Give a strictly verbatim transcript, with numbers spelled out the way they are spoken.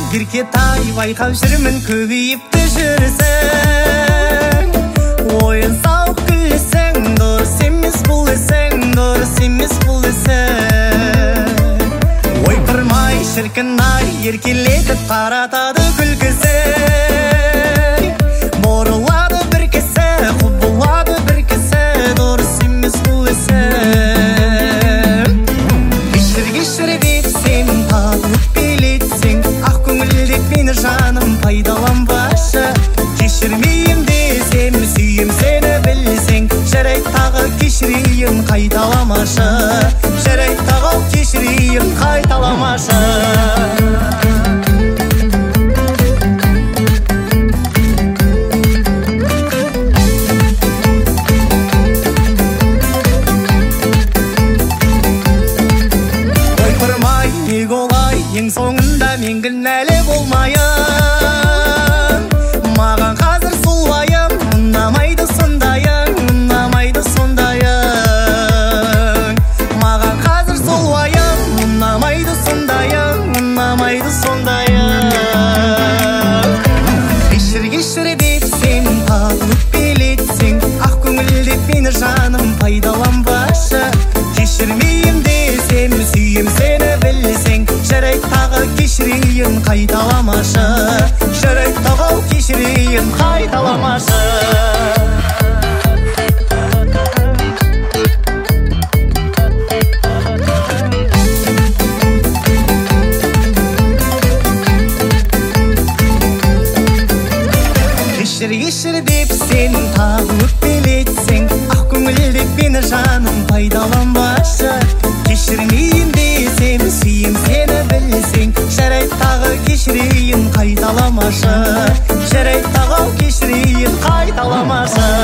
еркетай байқап жүрмін көбейіпті жүрсің. Ойын сауық күлесің, дұрыс емес бұл ісің, дұрыс емес бұл ісің. Ой тұрмай шіркін-ай, еркелетіп қаратады күлкісі. Бұрылады бір кісі, құбылады бір кісі, дұрыс емес бұл ісің. Кешір кешір депсем, тағы өкпелетсең, ақ көңілдек мені жаным пайдаланбашы. Кешірмейім десем, сүйем сені білсең, жарайды тағы кешірейін қайталамашы. Жарайды тағы кешірейін қайталамашы. Ең соңында мен кінәлі болмайын. Маған қазір сұлуайым, ұнамайды сондайың, ұнамайды сондайың. Маған қазір сұлуайым, ұнамайды сондайың, ұнамайды сондайың. Кешір кешір депсем, тағы өкпелетсең, ақ көңілдек мені жаным пайдаланбашы. Кешірмейім десем, сүйем сені білсең, жарайды тағы кешірейін қайталамашы. Жарайды тағы кешірейін қайталамашы. Кешір кешір деп сен тағы өкпелетсең, ақ көңілдек мені жаным пайдаланбашы. Кешірмейін десем, сүйем сені білсең, жарайды тағы кешірейін қайталамашы. Жарайды тағы кешірейін қайталамашы.